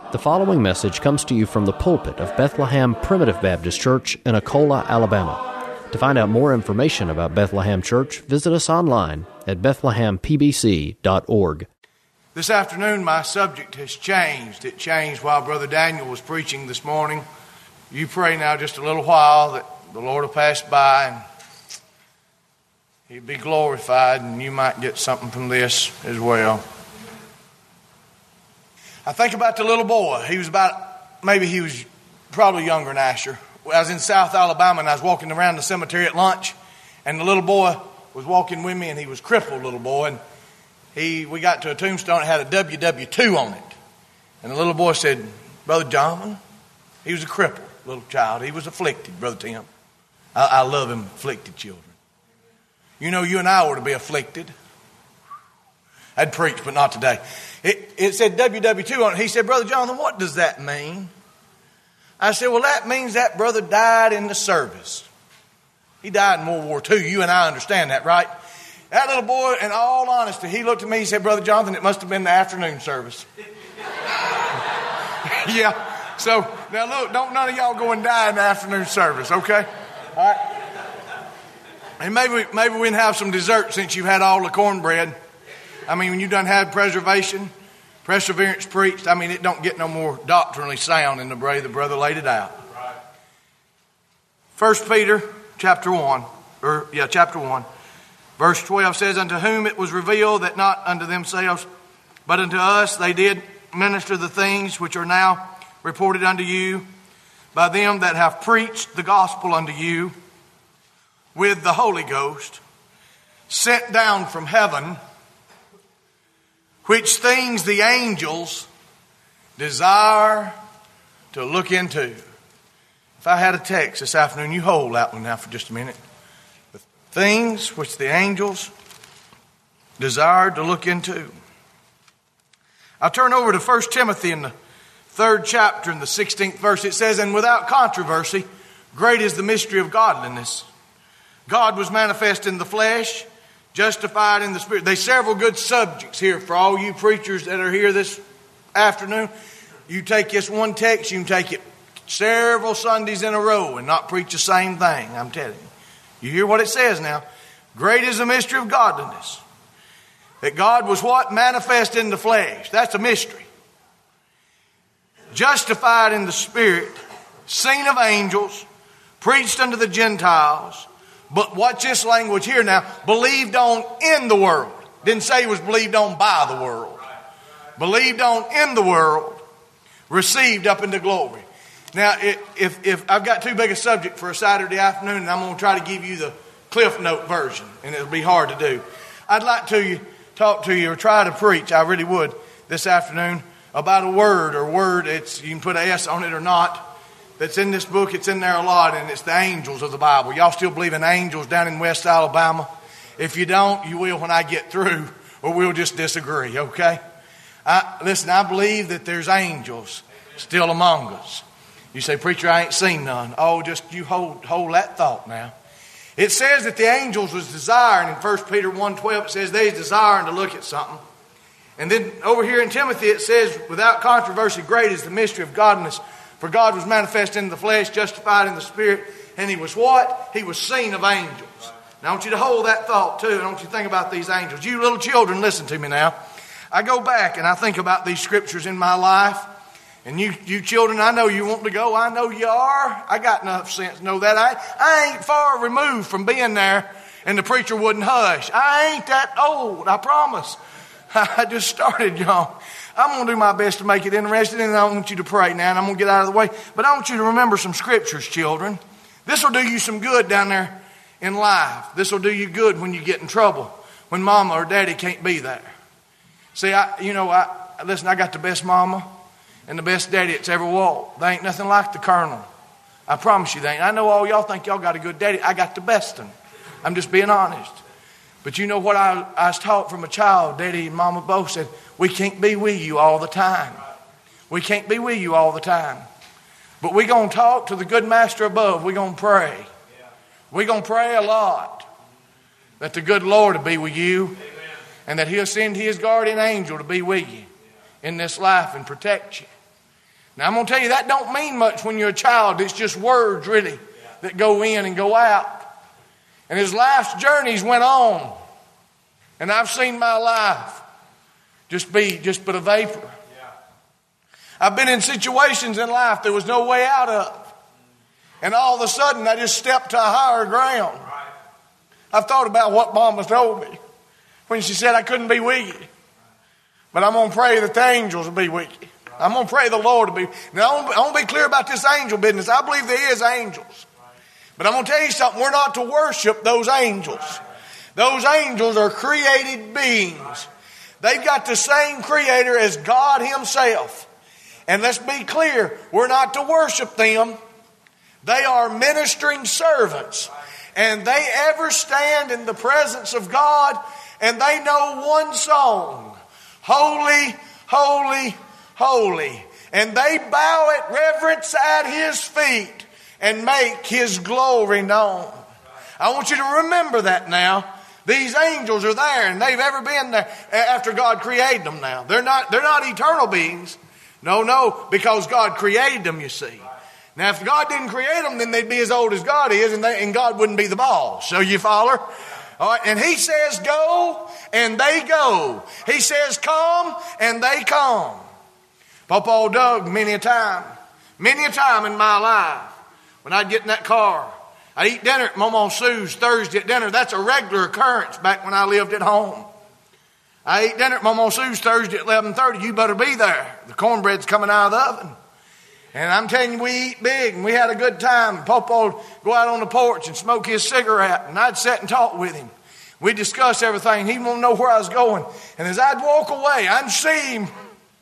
The following message comes to you from the pulpit of Bethlehem Primitive Baptist Church in Akola, Alabama. To find out more information about Bethlehem Church, visit us online at bethlehempbc.org. This afternoon, my subject has changed. It changed while Brother Daniel was preaching this morning. You pray now just a little while that the Lord will pass by and He'll be glorified, and you might get something from this as well. I think about the little boy. He was probably younger than Asher. I was in South Alabama, and I was walking around the cemetery at lunch, and the little boy was walking with me, and he was a crippled little boy. And we got to a tombstone that had a WW2 on it. And the little boy said, "Brother John," he was a crippled little child. He was afflicted, Brother Tim. I love him, afflicted children. You know, you and I were to be afflicted. I'd preach, but not today. It said WW2 on it. He said, "Brother Jonathan, what does that mean?" I said, "Well, that means that brother died in the service. He died in World War II. You and I understand that, right?" That little boy, in all honesty, he looked at me and said, "Brother Jonathan, it must have been the afternoon service." Yeah. So, now look, don't none of y'all go and die in the afternoon service, okay? All right. And maybe we can have some dessert since you've had all the cornbread. I mean, when you done had perseverance preached, I mean, it don't get no more doctrinally sound than the way the brother laid it out. 1 Peter chapter 1, verse 12 says, "Unto whom it was revealed that not unto themselves, but unto us they did minister the things which are now reported unto you by them that have preached the gospel unto you with the Holy Ghost, sent down from heaven, which things the angels desire to look into." If I had a text this afternoon, you hold that one now for just a minute. The things which the angels desire to look into. I'll turn over to 1 Timothy in the 3rd chapter in the 16th verse. It says, "And without controversy, great is the mystery of godliness. God was manifest in the flesh, justified in the spirit." There's several good subjects here for all you preachers that are here this afternoon. You take this one text, you can take it several Sundays in a row and not preach the same thing, I'm telling you. You hear what it says now. Great is the mystery of godliness. That God was what? Manifest in the flesh. That's a mystery. Justified in the spirit, seen of angels, preached unto the Gentiles. But watch this language here now. Believed on in the world. Didn't say he was believed on by the world. Believed on in the world. Received up into glory. Now, if I've got too big a subject for a Saturday afternoon, and I'm going to try to give you the Cliff Note version, and it'll be hard to do. I'd like to talk to you or try to preach, I really would, this afternoon about a word you can put an S on it or not. That's in this book. It's in there a lot, and it's the angels of the Bible. Y'all still believe in angels down in West Alabama? If you don't, you will when I get through, or we'll just disagree, okay? Listen, I believe that there's angels still among us. You say, "Preacher, I ain't seen none." Oh, just you hold that thought now. It says that the angels was desiring, in 1 Peter 1:12, it says they's desiring to look at something. And then over here in Timothy it says, "Without controversy, great is the mystery of godliness. For God was manifest in the flesh, justified in the spirit." And he was what? He was seen of angels. Now I want you to hold that thought too. And I want you to think about these angels. You little children, listen to me now. I go back and I think about these scriptures in my life. And you children, I know you want to go. I know you are. I got enough sense to know that. I ain't far removed from being there and the preacher wouldn't hush. I ain't that old, I promise. I just started, y'all. I'm going to do my best to make it interesting, and I want you to pray now, and I'm going to get out of the way. But I want you to remember some scriptures, children. This will do you some good down there in life. This will do you good when you get in trouble, when mama or daddy can't be there. See, listen, I got the best mama and the best daddy that's ever walked. They ain't nothing like the Colonel. I promise you they ain't. I know all y'all think y'all got a good daddy. I got the best one. I'm just being honest. But you know what I was taught from a child? Daddy and mama both said, "We can't be with you all the time. We can't be with you all the time. But we're going to talk to the good master above. We're going to pray. We're going to pray a lot that the good Lord will be with you and that he'll send his guardian angel to be with you in this life and protect you. Now I'm going to tell you that don't mean much when you're a child. It's just words really that go in and go out. And his life's journeys went on. And I've seen my life just but a vapor. I've been in situations in life there was no way out of. And all of a sudden I just stepped to a higher ground. I've thought about what Mama told me when she said I couldn't be with you. But I'm going to pray that the angels will be with you. I'm going to pray the Lord to be. Now, I want to be clear about this angel business. I believe there is angels. But I'm going to tell you something. We're not to worship those angels. Those angels are created beings. They've got the same creator as God himself. And let's be clear, we're not to worship them. They are ministering servants. And they ever stand in the presence of God, and they know one song. Holy, holy, holy. And they bow at reverence at his feet and make his glory known. I want you to remember that now. These angels are there, and they've ever been there after God created them now. They're not eternal beings. No, because God created them, you see. Now, if God didn't create them, then they'd be as old as God is, and God wouldn't be the boss. So you follow? All right, and he says go, and they go. He says come, and they come. Papa Doug, many a time in my life, when I'd get in that car, I'd eat dinner at Mama Sue's Thursday at dinner. That's a regular occurrence back when I lived at home. I ate dinner at Mama Sue's Thursday at 11:30. You better be there. The cornbread's coming out of the oven. And I'm telling you, we eat big, and we had a good time. Papa would go out on the porch and smoke his cigarette, and I'd sit and talk with him. We'd discuss everything. He'd want to know where I was going. And as I'd walk away, I'd see him.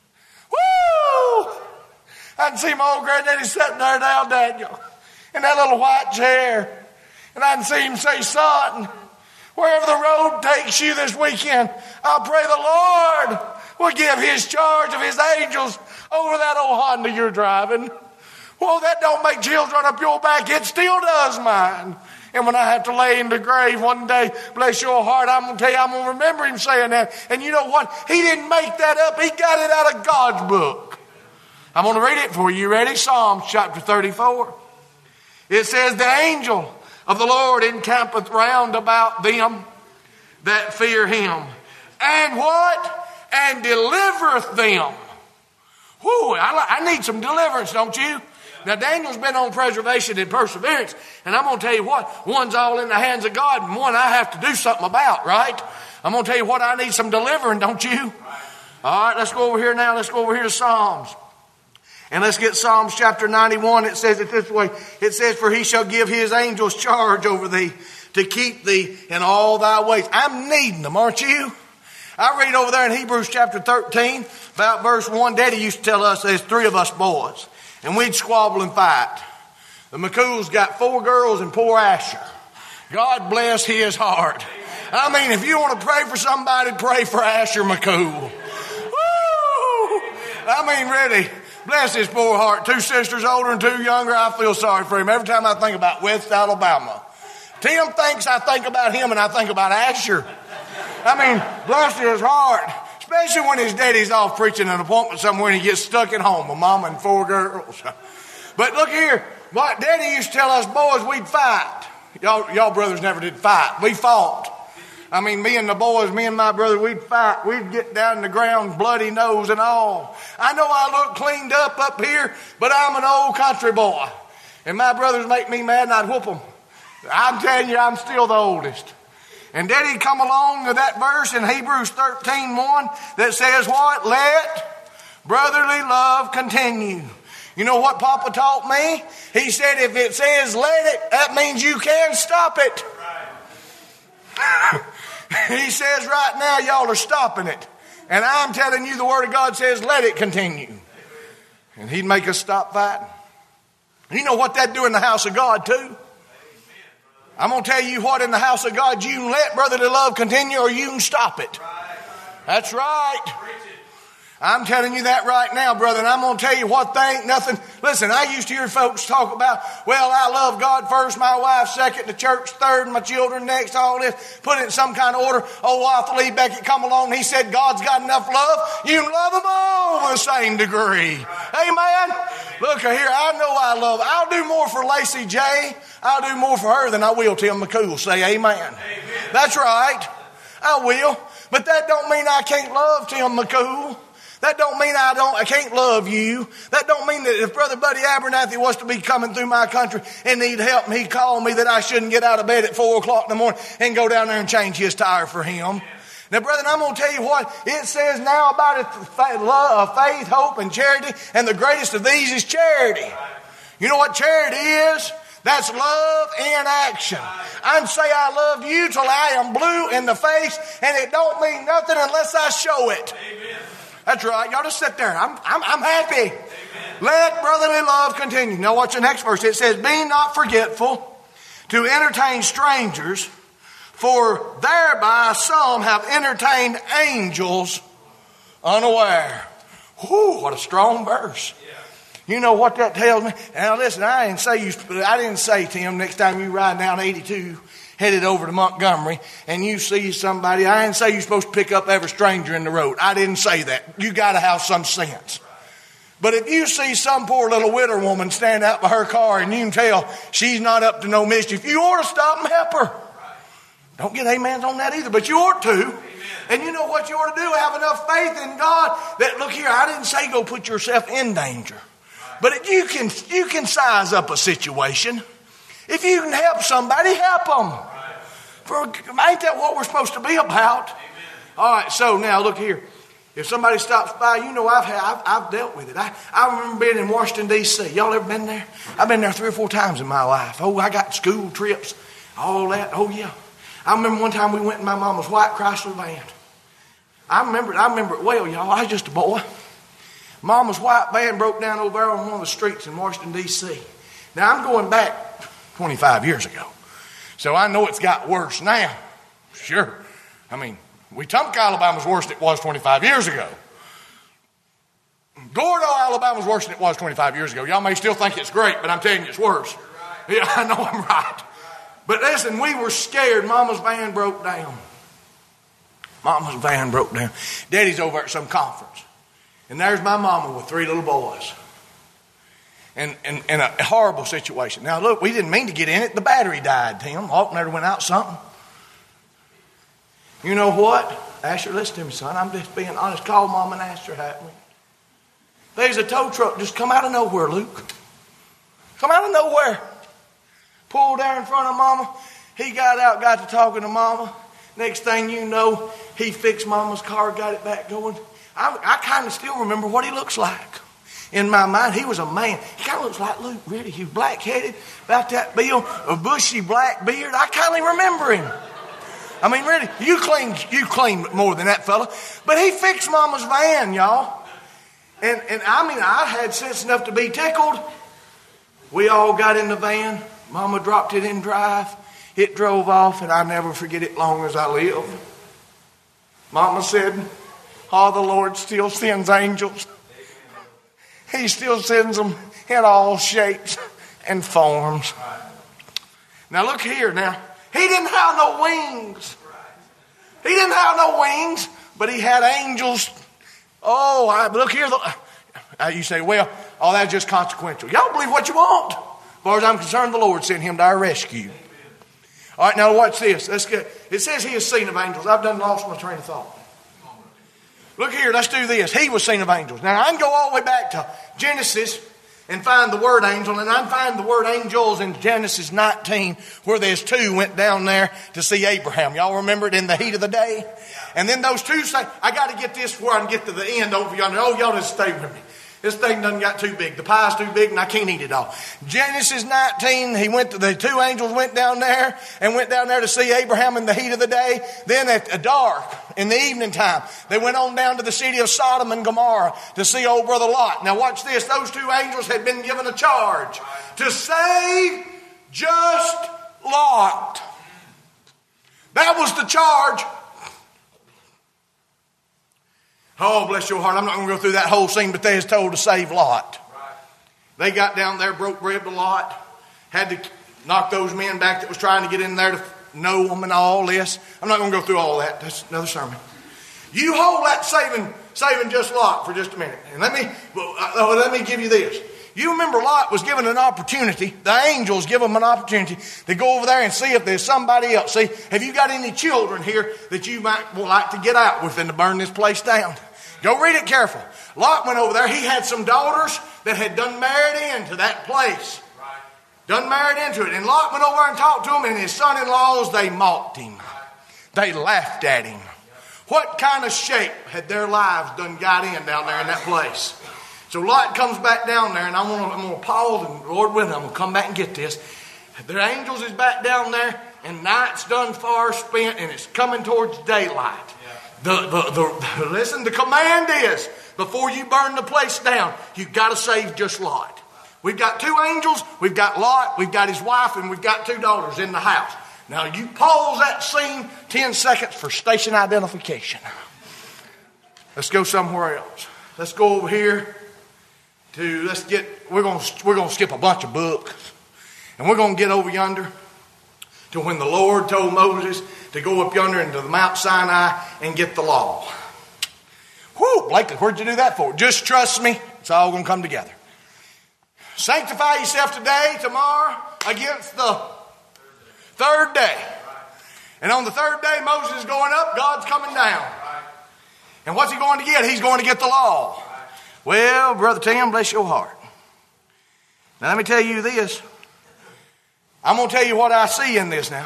Woo! I'd see my old granddaddy sitting there now, Daniel, in that little white chair. And I'd see him say, son, wherever the road takes you this weekend, I pray the Lord will give his charge of his angels over that old Honda you're driving. Well, that don't make chills run up your back. It still does mine. And when I have to lay in the grave one day, bless your heart, I'm going to tell you, I'm going to remember him saying that. And you know what? He didn't make that up. He got it out of God's book. I'm going to read it for you. You ready? Psalms chapter 34. It says, the angel of the Lord encampeth round about them that fear him. And what? And delivereth them. Whew, I need some deliverance, don't you? Now, Daniel's been on preservation and perseverance, and I'm going to tell you what, one's all in the hands of God, and one I have to do something about, right? I'm going to tell you what, I need some delivering, don't you? All right, let's go over here now. Let's go over here to Psalms. And let's get Psalms chapter 91. It says it this way. It says, for he shall give his angels charge over thee to keep thee in all thy ways. I'm needing them, aren't you? I read over there in Hebrews chapter 13, about verse 1. Daddy used to tell us there's 3 of us boys, and we'd squabble and fight. The McCool's got 4 girls and poor Asher. God bless his heart. I mean, if you want to pray for somebody, pray for Asher McCool. Woo! I mean, really, bless his poor heart. 2 sisters older and 2 younger. I feel sorry for him every time I think about West Alabama. Tim thinks I think about him and I think about Asher. I mean, bless his heart. Especially when his daddy's off preaching an appointment somewhere and he gets stuck at home with mama and 4 girls. But look here, what Daddy used to tell us boys, we'd fight. Y'all brothers never did fight. We fought. I mean, me and the boys, me and my brother, we'd fight. We'd get down in the ground, bloody nose and all. I know I look cleaned up here, but I'm an old country boy. And my brothers make me mad and I'd whoop them. I'm telling you, I'm still the oldest. And Daddy come along with that verse in Hebrews 13:1 that says what? Let brotherly love continue. You know what Papa taught me? He said if it says let it, that means you can stop it. Right. He says right now y'all are stopping it. And I'm telling you the Word of God says let it continue. And he'd make us stop fighting. You know what that'd do in the house of God too? I'm going to tell you what, in the house of God, you can let brotherly love continue or you can stop it. That's right. I'm telling you that right now, brother, and I'm going to tell you what, they ain't nothing. Listen, I used to hear folks talk about, well, I love God first, my wife second, the church third, my children next, all this, put it in some kind of order. Old Arthur Lee Beckett come along and he said, God's got enough love. You can love them all to the same degree. Amen? Look here, I know I love. I'll do more for Lacey J. I'll do more for her than I will Tim McCool. Say amen. That's right. I will. But that don't mean I can't love Tim McCool. That don't mean I can't love you. That don't mean that if Brother Buddy Abernathy was to be coming through my country and need help and he'd call me that I shouldn't get out of bed at 4 o'clock in the morning and go down there and change his tire for him. Now, brethren, I'm going to tell you what it says now about it, love, faith, hope, and charity. And the greatest of these is charity. You know what charity is? That's love in action. I can say I love you till I am blue in the face, and it don't mean nothing unless I show it. Amen. That's right. Y'all just sit there. I'm happy. Amen. Let brotherly love continue. Now watch the next verse. It says, be not forgetful to entertain strangers, for thereby some have entertained angels unaware. Whew, what a strong verse. You know what that tells me? Now listen, I didn't say, Tim, next time you ride down 82, headed over to Montgomery, and you see somebody, I didn't say you're supposed to pick up every stranger in the road. I didn't say that. You got to have some sense. But if you see some poor little widow woman stand out by her car and you can tell she's not up to no mischief, you ought to stop and help her. Don't get amens on that either, but you ought to. Amen. And you know what you ought to do? Have enough faith in God that, look here, I didn't say go put yourself in danger. But if you can size up a situation. If you can help somebody, help them. Ain't that what we're supposed to be about? Amen. All right, so now look here. If somebody stops by, you know I've dealt with it. I remember being in Washington, D.C. Y'all ever been there? I've been there 3 or 4 times in my life. Oh, I got school trips, all that. Oh, yeah. I remember one time we went in my mama's white Chrysler van. I remember it well, y'all. I was just a boy. Mama's white van broke down over there on one of the streets in Washington, D.C. Now, I'm going back 25 years ago. So I know it's got worse now. Sure. I mean, Wetumpka, Alabama's worse than it was 25 years ago. Gordo, Alabama's worse than it was 25 years ago. Y'all may still think it's great, but I'm telling you it's worse. Yeah, I know I'm right. But listen, we were scared. Mama's van broke down. Mama's van broke down. Daddy's over at some conference. And there's my mama with 3 little boys. And a horrible situation. Now, look, we didn't mean to get in it. The battery died, Tim. Alternator went out something. You know what? Asher, listen to me, son. I'm just being honest. Call Mom and ask her how it went. There's a tow truck just come out of nowhere, Luke. Come out of nowhere. Pulled there in front of Mama. He got out, got to talking to Mama. Next thing you know, he fixed Mama's car, got it back going. I kind of still remember what he looks like. In my mind, he was a man. He kind of looks like Luke, really. He was black-headed, about that bill, a bushy black beard. I kind of remember him. I mean, really, you clean more than that fella. But he fixed Mama's van, y'all. And I mean, I had sense enough to be tickled. We all got in the van. Mama dropped it in drive. It drove off, and I'll never forget it long as I live. Mama said, oh, the Lord still sends angels. He still sends them in all shapes and forms. Now look here now. He didn't have no wings. He didn't have no wings, but he had angels. Oh, look here. You say, well, oh, that's just consequential. Y'all believe what you want. As far as I'm concerned, the Lord sent him to our rescue. All right, now watch this. Let's get. It says he is seen of angels. I've done lost my train of thought. Look here, let's do this. He was seen of angels. Now, I can go all the way back to Genesis and find the word angel. And I can find the word angels in Genesis 19, where there's 2 went down there to see Abraham. Y'all remember it in the heat of the day? And then those 2 say, I got to get this before I can get to the end over yonder. Oh, y'all just stay with me. This thing done got too big. The pie's too big and I can't eat it all. Genesis 19, the 2 angels went down there to see Abraham in the heat of the day. Then at dark, in the evening time, they went on down to the city of Sodom and Gomorrah to see old brother Lot. Now watch this. Those 2 angels had been given a charge to save just Lot. That was the charge. Oh, bless your heart. I'm not going to go through that whole scene, but they was told to save Lot. They got down there, broke bread to Lot, had to knock those men back that was trying to get in there to know them and all this. I'm not going to go through all that. That's another sermon. You hold that saving just Lot for just a minute. And let me give you this. You remember Lot was given an opportunity. The angels give him an opportunity to go over there and see if there's somebody else. See, have you got any children here that you might like to get out with and to burn this place down? Go read it careful. Lot went over there. He had some daughters that had done married into that place. Done married into it. And Lot went over and talked to him, and his son-in-laws, they mocked him. They laughed at him. What kind of shape had their lives done got in down there in that place? So Lot comes back down there, and I'm going to pause, and Lord willing, I'm going to come back and get this. The angels is back down there, and night's done far spent, and it's coming towards daylight. Listen, the command is, before you burn the place down, you've got to save just Lot. We've got 2 angels, we've got Lot, we've got his wife, and we've got 2 daughters in the house. Now you pause that scene 10 seconds for station identification. Let's go somewhere else. Let's go over here to, we're going to skip a bunch of books. And we're going to get over yonder to when the Lord told Moses to go up yonder into the Mount Sinai and get the law. Whew, Blakely, where'd you do that for? Just trust me, it's all going to come together. Sanctify yourself today, tomorrow, against the 3rd day. And on the 3rd day, Moses is going up, God's coming down. And what's he going to get? He's going to get the law. Well, Brother Tim, bless your heart. Now let me tell you this. I'm going to tell you what I see in this now.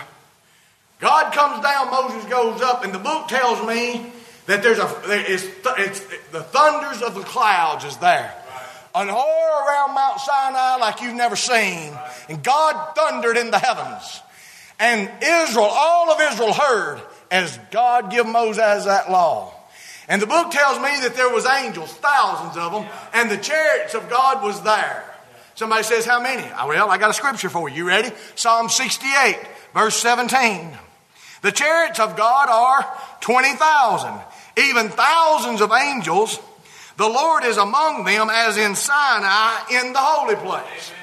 God comes down, Moses goes up, and the book tells me that it's the thunders of the clouds is there. An horror around Mount Sinai like you've never seen. And God thundered in the heavens. And Israel, all of Israel heard as God gave Moses that law. And the book tells me that there was angels, thousands of them, and the chariots of God was there. Somebody says, how many? Well, I got a scripture for you. You ready? Psalm 68, verse 17. The chariots of God are 20,000, even thousands of angels. The Lord is among them as in Sinai in the holy place.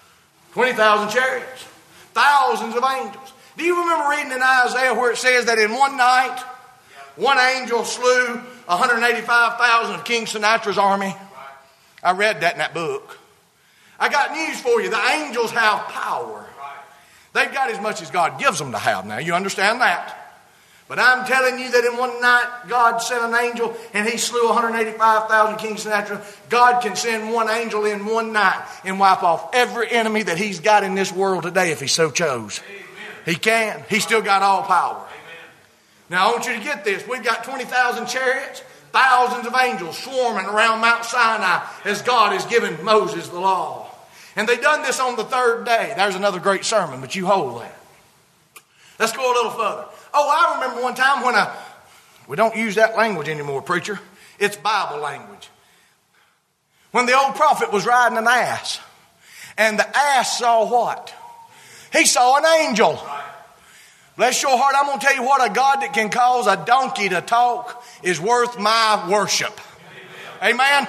20,000 chariots, thousands of angels. Do you remember reading in Isaiah where it says that in one night, one angel slew 185,000 of King Sinatra's army? I read that in that book. I got news for you. The angels have power. They've got as much as God gives them to have. Now, you understand that. But I'm telling you that in one night, God sent an angel and he slew 185,000 King Sinatra. God can send one angel in one night and wipe off every enemy that he's got in this world today if he so chose. Amen. He can. He's still got all power. Amen. Now, I want you to get this. We've got 20,000 chariots, thousands of angels swarming around Mount Sinai as God has given Moses the law. And they done this on the 3rd day. There's another great sermon, but you hold that. Let's go a little further. Oh, I remember one time when we don't use that language anymore, preacher. It's Bible language. When the old prophet was riding an ass, and the ass saw what? He saw an angel. Bless your heart, I'm going to tell you what, a God that can cause a donkey to talk is worth my worship. Amen?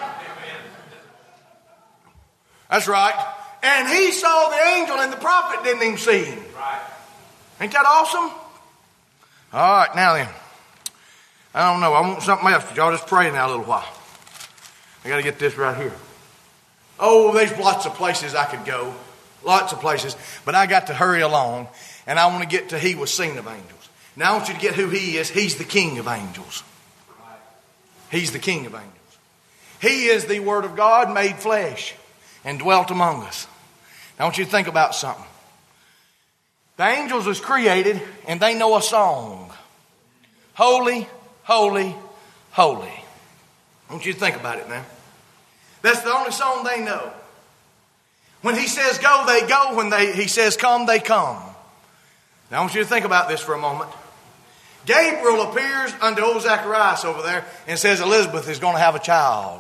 That's right. And he saw the angel and the prophet didn't even see him. Ain't that awesome? All right, now then. I don't know. I want something else, but y'all just pray now a little while. I got to get this right here. Oh, there's lots of places I could go. Lots of places. But I got to hurry along. And I want to get to he was seen of angels. Now I want you to get who he is. He's the King of angels. He's the King of angels. He is the Word of God made flesh and dwelt among us. Now I want you to think about something. The angels was created and they know a song. Holy, holy, holy. I want you to think about it now. That's the only song they know. When he says go, they go. When he says come, they come. Now I want you to think about this for a moment. Gabriel appears unto old Zacharias over there and says Elizabeth is going to have a child.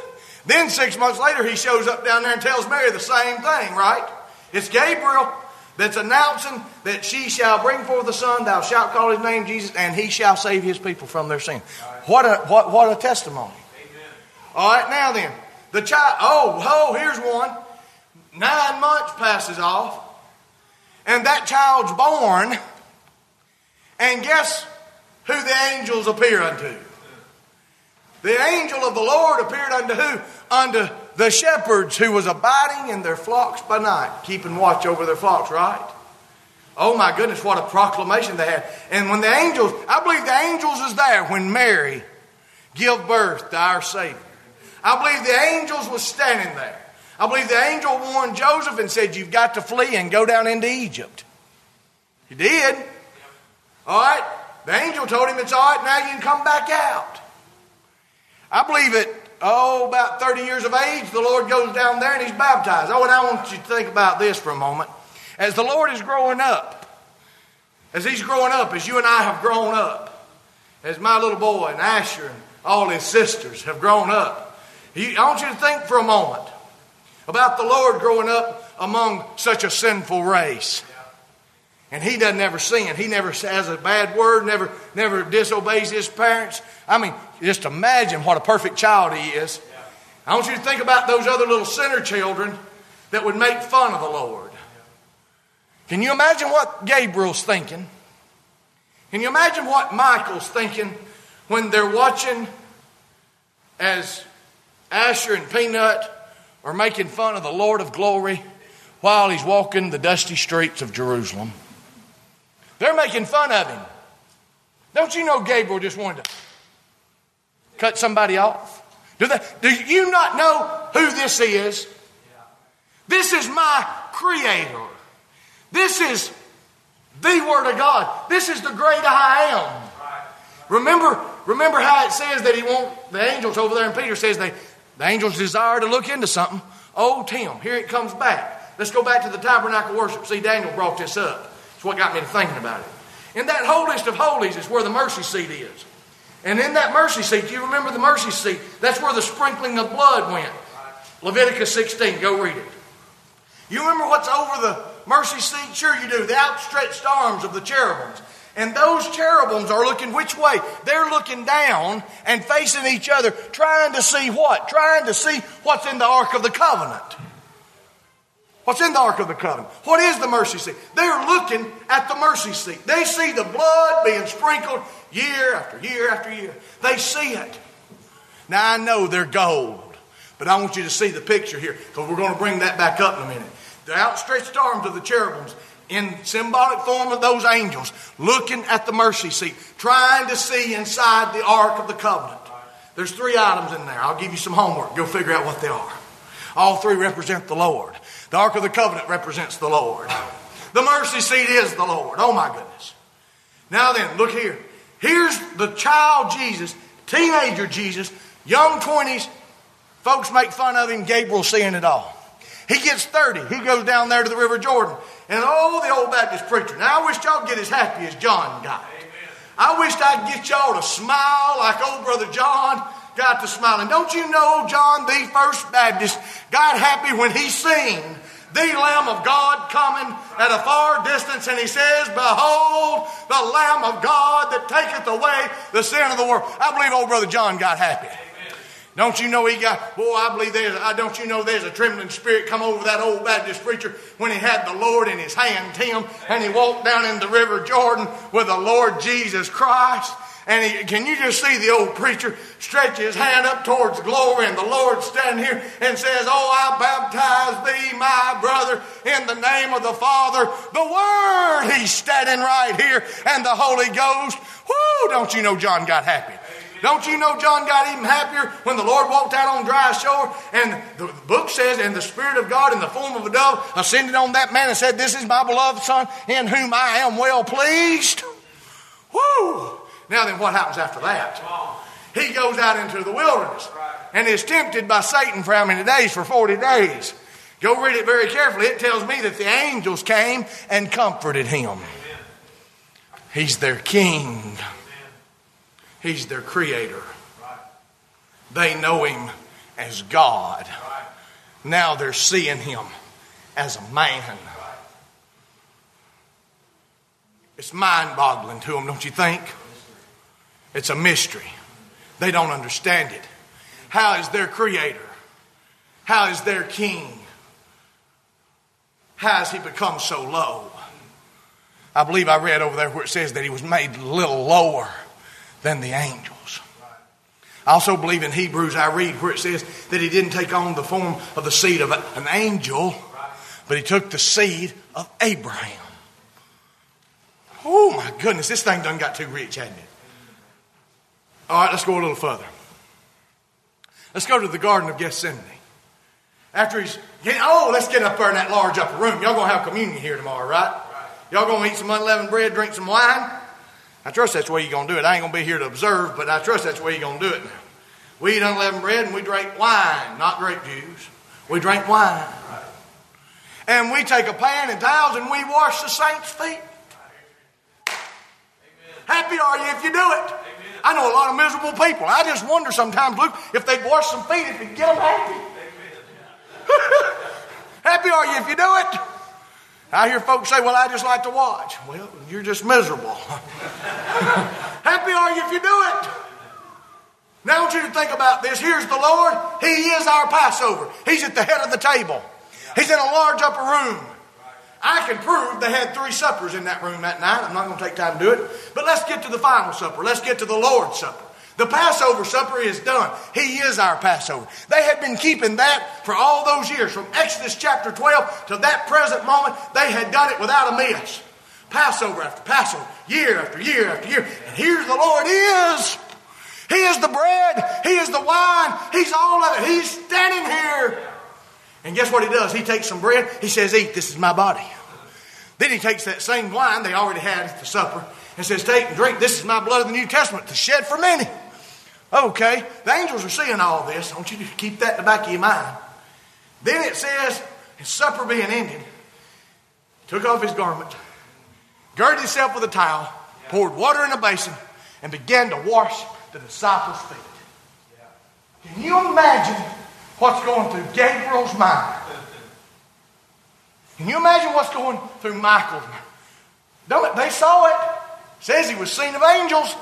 Then 6 months later he shows up down there and tells Mary the same thing, right? It's Gabriel. that's announcing that she shall bring forth a son, thou shalt call his name Jesus, and he shall save his people from their sin. What a testimony. Amen. All right, now then, the child, here's one. 9 months passes off, and that child's born, and guess who the angels appear unto? The angel of the Lord appeared unto who? Unto the shepherds who was abiding in their flocks by night, keeping watch over their flocks, right? Oh my goodness, what a proclamation they had. And when the angels, I believe the angels is there when Mary gave birth to our Savior. I believe the angels was standing there. I believe the angel warned Joseph and said, you've got to flee and go down into Egypt. He did. All right. The angel told him, it's all right, now you can come back out. I believe it, about 30 years of age, the Lord goes down there and he's baptized. And I want you to think about this for a moment. As the Lord is growing up, as he's growing up, as you and I have grown up, as my little boy and Asher and all his sisters have grown up, I want you to think for a moment about the Lord growing up among such a sinful race. And he doesn't ever sin. He never says a bad word, never disobeys his parents. I mean, just imagine what a perfect child he is. I want you to think about those other little sinner children that would make fun of the Lord. Can you imagine what Gabriel's thinking? Can you imagine what Michael's thinking when they're watching as Asher and Peanut are making fun of the Lord of glory while he's walking the dusty streets of Jerusalem? They're making fun of him. Don't you know Gabriel just wanted to cut somebody off? Do you not know who this is? This is my Creator. This is the Word of God. This is the great I am. Remember how it says that the angels over there in Peter says the angels desire to look into something. Oh, Tim, here it comes back. Let's go back to the tabernacle worship. See, Daniel brought this up. It's what got me to thinking about it. In that holiest of holies is where the mercy seat is. And in that mercy seat, do you remember the mercy seat? That's where the sprinkling of blood went. Leviticus 16, go read it. You remember what's over the mercy seat? Sure you do. The outstretched arms of the cherubims. And those cherubims are looking which way? They're looking down and facing each other, trying to see what? Trying to see what's in the Ark of the Covenant. What's in the Ark of the Covenant? What is the mercy seat? They're looking at the mercy seat. They see the blood being sprinkled year after year after year. They see it. Now I know they're gold, but I want you to see the picture here because we're going to bring that back up in a minute. The outstretched arms of the cherubims in symbolic form of those angels looking at the mercy seat, trying to see inside the Ark of the Covenant. There's 3 items in there. I'll give you some homework. Go figure out what they are. All 3 represent the Lord. The Ark of the Covenant represents the Lord. The mercy seat is the Lord. Oh my goodness. Now then, look here. Here's the child Jesus, teenager Jesus, young 20s. Folks make fun of him. Gabriel's seeing it all. He gets 30. He goes down there to the River Jordan. And the old Baptist preacher. Now I wish y'all get as happy as John got. I wish I'd get y'all to smile like old brother John got to smiling. Don't you know John, the first Baptist, got happy when he seen the Lamb of God coming at a far distance, and he says, behold, the Lamb of God that taketh away the sin of the world. I believe old brother John got happy. Amen. Don't you know don't you know there's a trembling spirit come over that old Baptist preacher when he had the Lord in his hand, Tim, and he walked down in the River Jordan with the Lord Jesus Christ. And can you just see the old preacher stretch his hand up towards glory, and the Lord standing here and says, oh, I baptize thee, my brother, in the name of the Father, the Word. He's standing right here, and the Holy Ghost. Whoo, don't you know John got happy? Don't you know John got even happier when the Lord walked out on dry shore, and the book says, and the Spirit of God in the form of a dove ascended on that man and said, this is my beloved Son in whom I am well pleased. Whoo! Now then, what happens after that? He goes out into the wilderness and is tempted by Satan for how many days? For 40 days. Go read it very carefully. It tells me that the angels came and comforted him. He's their king. He's their creator. They know him as God. Now they're seeing him as a man. It's mind-boggling to them, don't you think? It's a mystery. They don't understand it. How is their Creator? How is their King? How has He become so low? I believe I read over there where it says that He was made a little lower than the angels. I also believe in Hebrews I read where it says that He didn't take on the form of the seed of an angel, but He took the seed of Abraham. Oh my goodness, this thing done got too rich, hasn't it? All right, let's go a little further. Let's go to the Garden of Gethsemane. After let's get up there in that large upper room. Y'all going to have communion here tomorrow, right? Y'all going to eat some unleavened bread, drink some wine? I trust that's the way you're going to do it. I ain't going to be here to observe, but I trust that's the way you're going to do it now. We eat unleavened bread and we drink wine, not grape juice. We drink wine. And we take a pan and towels and we wash the saints' feet. Happy are you if you do it. I know a lot of miserable people. I just wonder sometimes, Luke, if they'd wash some feet, if it'd get them happy. Happy are you if you do it. I hear folks say, well, I just like to watch. Well, you're just miserable. Happy are you if you do it. Now I want you to think about this. Here's the Lord. He is our Passover. He's at the head of the table. He's in a large upper room. I can prove they had 3 suppers in that room that night. I'm not going to take time to do it. But let's get to the final supper. Let's get to the Lord's Supper. The Passover supper is done. He is our Passover. They had been keeping that for all those years. From Exodus chapter 12 to that present moment, they had done it without a miss. Passover after Passover, year after year after year. And here the Lord is. He is the bread. He is the wine. He's all of it. He's standing here. And guess what He does? He takes some bread. He says, eat, this is my body. Then He takes that same wine they already had at the supper and says, take and drink. This is my blood of the New Testament to shed for many. Okay, the angels are seeing all this. I want you to keep that in the back of your mind. Then it says, his supper being ended, took off his garment, girded himself with a towel, poured water in a basin, and began to wash the disciples' feet. Can you imagine what's going through Gabriel's mind? Can you imagine what's going through Michael's mind? Don't they saw it. It says he was seen of angels.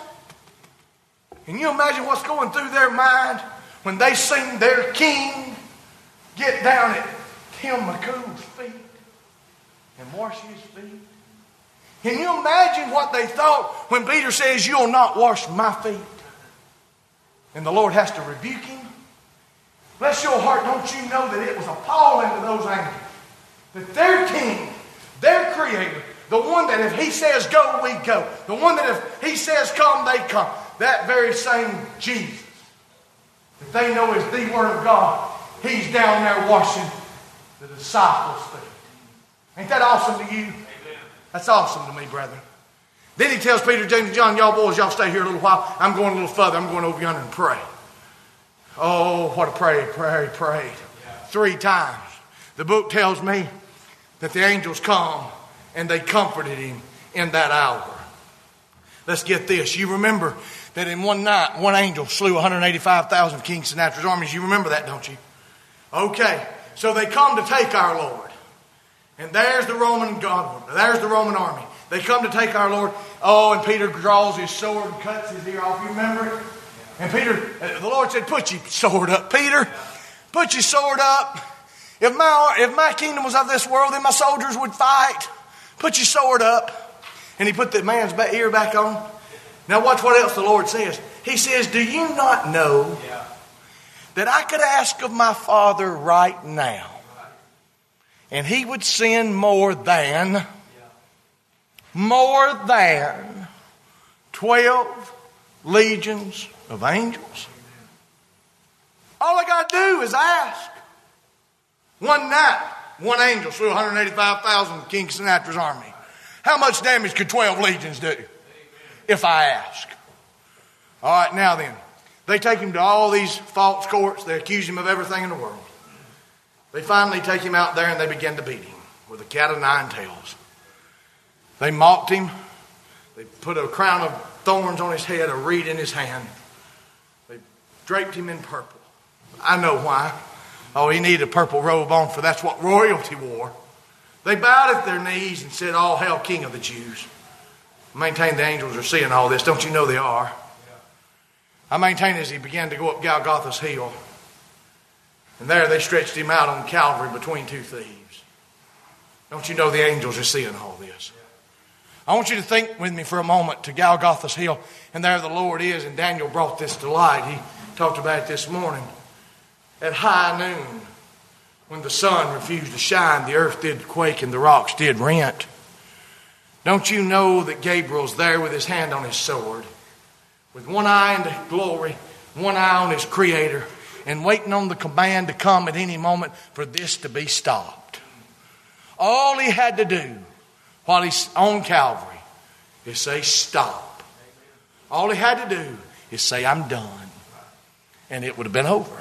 Can you imagine what's going through their mind when they seen their king get down at Tim McCool's feet and wash his feet? Can you imagine what they thought when Peter says, you'll not wash my feet? And the Lord has to rebuke him. Bless your heart, don't you know that it was appalling to those angels that their king, their creator, the one that if he says go, we go. The one that if he says come, they come. That very same Jesus that they know is the Word of God, He's down there washing the disciples' feet. Ain't that awesome to you? Amen. That's awesome to me, brethren. Then He tells Peter, James, and John, y'all boys, y'all stay here a little while. I'm going a little further. I'm going over yonder and pray. Oh, what a prayer. He prayed 3 times. The book tells me that the angels come and they comforted him in that hour. Let's get this. You remember that in one night, one angel slew 185,000 of King Sennacherib's armies. You remember that, don't you? Okay. So they come to take our Lord. And there's the Roman government. There's the Roman army. They come to take our Lord. Oh, and Peter draws his sword and cuts his ear off. You remember it? And Peter, the Lord said, put your sword up, Peter. Put your sword up. If my kingdom was of this world, then my soldiers would fight. Put your sword up. And he put the man's ear back on. Now watch what else the Lord says. He says, do you not know that I could ask of my Father right now, and He would send more than 12 legions of angels? All I got to do is ask. One night, one angel slew 185,000 of King Sennacherib's army. How much damage could 12 legions do if I ask? All right, now then. They take him to all these false courts. They accuse him of everything in the world. They finally take him out there and they begin to beat him with a cat of 9 tails. They mocked him. They put a crown of thorns on his head, a reed in his hand. They draped him in purple. I know why. Oh, he needed a purple robe on, for that's what royalty wore. They bowed at their knees and said, all hail, King of the Jews. I maintain the angels are seeing all this. Don't you know they are? I maintain as he began to go up Golgotha's hill, and there they stretched him out on Calvary between two thieves. Don't you know the angels are seeing all this? I want you to think with me for a moment to Golgotha's hill, and there the Lord is, and Daniel brought this to light. He talked about it this morning. At high noon, when the sun refused to shine, the earth did quake and the rocks did rent. Don't you know that Gabriel's there with his hand on his sword, with one eye into glory, one eye on his Creator, and waiting on the command to come at any moment for this to be stopped. All he had to do while he's on Calvary is say, stop. All he had to do is say, I'm done. And it would have been over.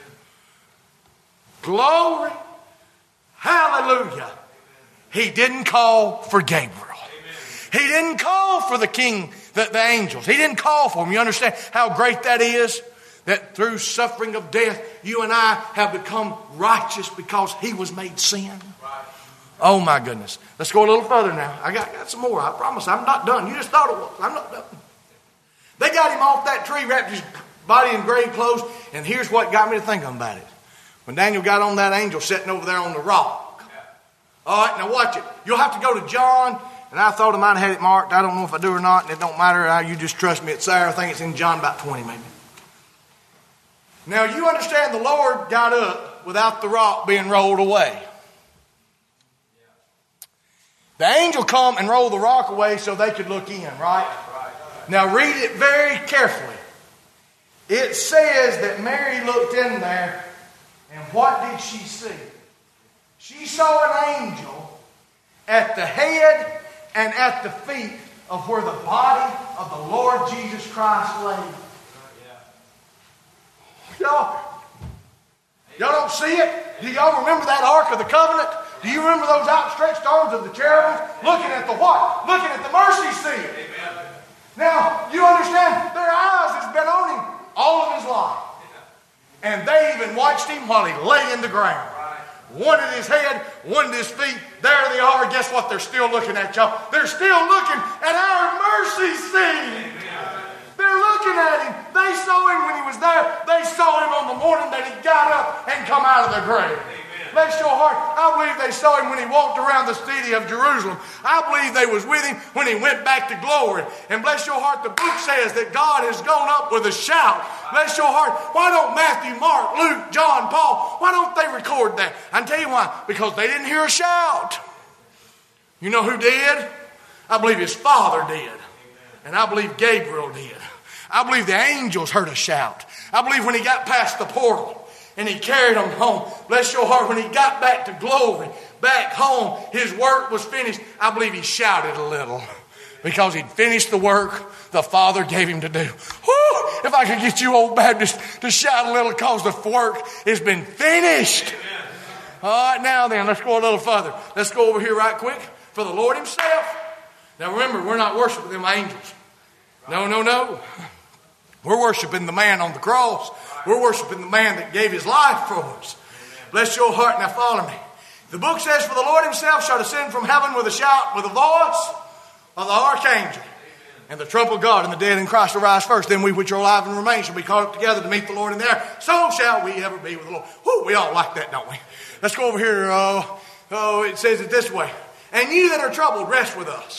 Glory. Hallelujah. He didn't call for Gabriel. He didn't call for the king, the angels. He didn't call for them. You understand how great that is? That through suffering of death, you and I have become righteous because he was made sin. Oh my goodness. Let's go a little further now. I got some more. I promise I'm not done. You just thought it was. I'm not done. They got him off that tree, wrapped his body in grave clothes, and here's what got me to thinking about it. When Daniel got on that angel sitting over there on the rock. All right, now watch it. You'll have to go to John, and I thought I might have had it marked. I don't know if I do or not, and it don't matter. You just trust me. It's there. I think it's in John about 20 maybe. Now you understand the Lord got up without the rock being rolled away. The angel come and rolled the rock away so they could look in, right? Now read it very carefully. It says that Mary looked in there, and what did she see? She saw an angel at the head and at the feet of where the body of the Lord Jesus Christ lay. Y'all don't see it? Do y'all remember that Ark of the Covenant? Do you remember those outstretched arms of the cherubims? Looking at the what? Looking at the mercy seat. Amen. Now, you understand, their eyes has been on him all of his life. And they even watched him while he lay in the ground. One at his head, one at his feet. There they are. Guess what? They're still looking at y'all. They're still looking at our mercy seat. They're looking at him. They saw him when he was there. They saw him on the morning that he got up and come out of the grave. Bless your heart. I believe they saw him when he walked around the city of Jerusalem. I believe they was with him when he went back to glory. And bless your heart, the book says that God has gone up with a shout. Bless your heart. Why don't Matthew, Mark, Luke, John, Paul, why don't they record that? I can tell you why. Because they didn't hear a shout. You know who did? I believe his father did. And I believe Gabriel did. I believe the angels heard a shout. I believe when he got past the portal and he carried them home. Bless your heart, when he got back to glory, back home, his work was finished. I believe he shouted a little because he'd finished the work the Father gave him to do. Woo! If I could get you old Baptists to shout a little because the work has been finished. All right, now then, let's go a little further. Let's go over here right quick for the Lord himself. Now remember, we're not worshiping them angels. No. We're worshiping the man on the cross. We're worshiping the man that gave his life for us. Bless your heart. Now follow me. The book says, for the Lord himself shall descend from heaven with a shout, with the voice of the archangel, and the trump of God, and the dead in Christ will rise first. Then we which are alive and remain shall be caught up together to meet the Lord in the air. So shall we ever be with the Lord. Woo, we all like that, don't we? Let's go over here. It says it this way. And you that are troubled, rest with us.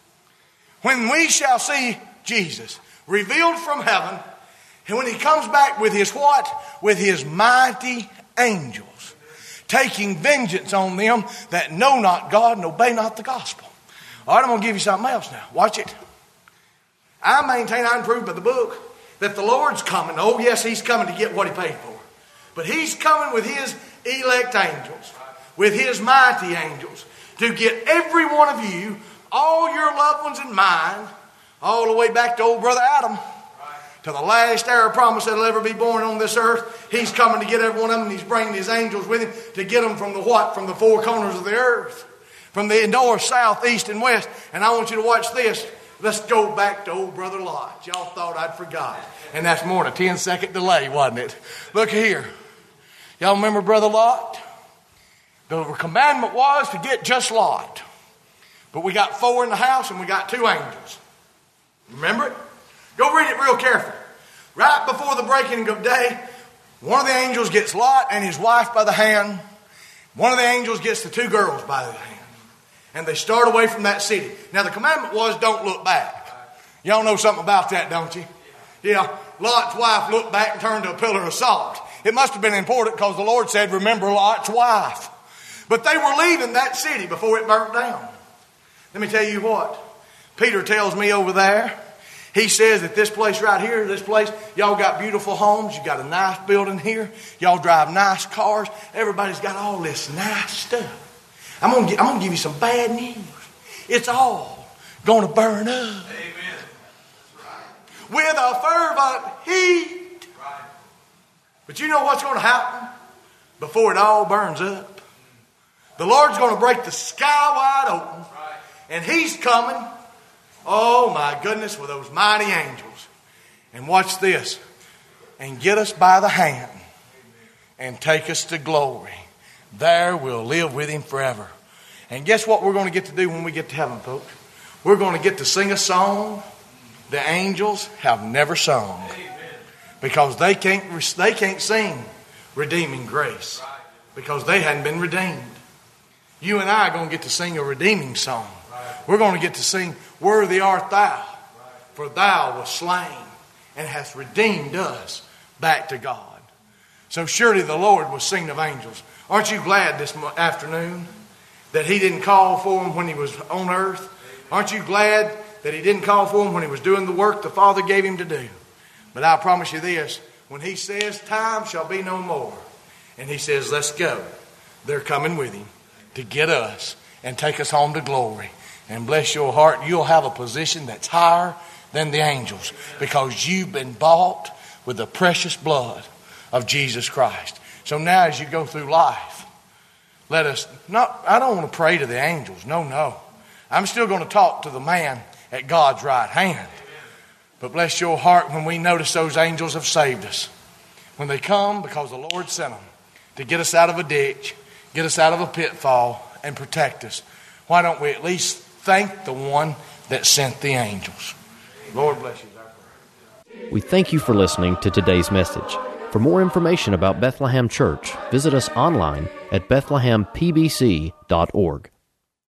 When we shall see Jesus revealed from heaven, and when he comes back with his what? With his mighty angels, taking vengeance on them that know not God and obey not the gospel. All right, I'm going to give you something else now. Watch it. I maintain, I can prove by the book, that the Lord's coming. Oh, yes, he's coming to get what he paid for. But he's coming with his elect angels, with his mighty angels, to get every one of you, all your loved ones and mine, all the way back to old brother Adam, to the last heir of promise that'll ever be born on this earth. He's coming to get every one of them, and he's bringing his angels with him to get them from the what? From the four corners of the earth. From the north, south, east, and west. And I want you to watch this. Let's go back to old brother Lot. Y'all thought I'd forgot. And that's more than a 10-second delay, wasn't it? Look here. Y'all remember brother Lot? The commandment was to get just Lot. But we got 4 in the house and we got 2 angels. Remember it? Go read it real careful. Right before the breaking of day, one of the angels gets Lot and his wife by the hand. One of the angels gets the 2 girls by the hand. And they start away from that city. Now the commandment was don't look back. Y'all know something about that, don't you? Yeah, Lot's wife looked back and turned to a pillar of salt. It must have been important because the Lord said, remember Lot's wife. But they were leaving that city before it burnt down. Let me tell you what. Peter tells me over there, he says that this place right here, this place, y'all got beautiful homes. You got a nice building here. Y'all drive nice cars. Everybody's got all this nice stuff. I'm gonna give you some bad news. It's all going to burn up. Amen. With a fervent heat. Right. But you know what's going to happen before it all burns up? The Lord's going to break the sky wide open. Right. And He's coming, oh my goodness, with those mighty angels. And watch this. And get us by the hand and take us to glory. There we'll live with Him forever. And guess what we're going to get to do when we get to heaven, folks? We're going to get to sing a song the angels have never sung. Because they can't sing redeeming grace. Because they hadn't been redeemed. You and I are going to get to sing a redeeming song. We're going to get to sing, worthy art thou, for thou wast slain and hast redeemed us back to God. So surely the Lord was singing of angels. Aren't you glad this afternoon that He didn't call for them when He was on earth? Aren't you glad that He didn't call for them when He was doing the work the Father gave Him to do? But I promise you this, when He says time shall be no more, and He says let's go, they're coming with Him to get us and take us home to glory. And bless your heart, you'll have a position that's higher than the angels because you've been bought with the precious blood of Jesus Christ. So now as you go through life, I don't want to pray to the angels. No. I'm still going to talk to the man at God's right hand. But bless your heart when we notice those angels have saved us. When they come because the Lord sent them to get us out of a ditch, get us out of a pitfall, and protect us. Why don't we at least thank the one that sent the angels? Lord bless you. We thank you for listening to today's message. For more information about Bethlehem Church, visit us online at bethlehempbc.org.